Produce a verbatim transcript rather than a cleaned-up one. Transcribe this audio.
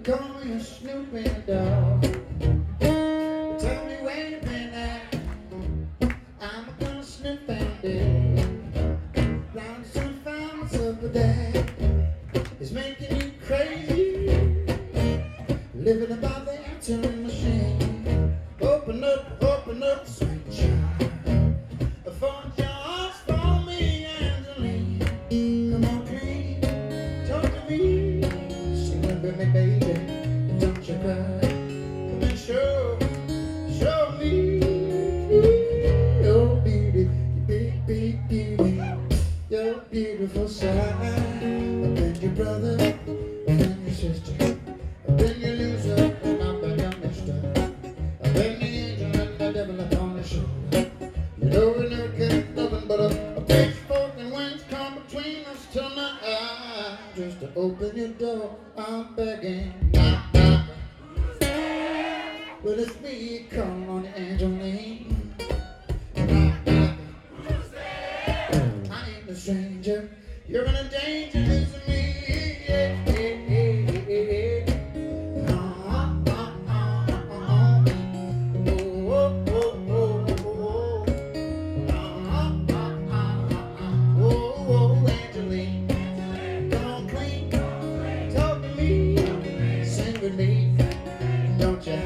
call me a snooping dog. Tell me where you been at. I'm gonna snoop and dig. Round to find myself a dad. It's making you crazy. Living about the answering machine. Open up, open up, sweet child. For just for me, Angeline. Come on, clean, talk to me. Sing with me, baby, don't you cry. Come and show, show me your beauty, your big, big beauty, your beautiful side. I've been your brother, I've been your sister, I've been your loser, and I'm back on mister. I've been the angel and the devil upon the shoulder. You know we never get nothing but a, a pitchfork and wings come between us tonight. Just to open your door, I'm begging. Knock, knock. Well, it's me, calling on the Angeline. Knock, knock. I ain't a stranger. You're in a danger losing me. Yeah, yeah, yeah, yeah, yeah. Uh, uh, uh, uh, uh. Oh, oh, oh, oh, oh. Uh, uh, uh, uh, uh. Oh, oh, Angeline. Come on, clean. Talk to me. Sing with me. Don't you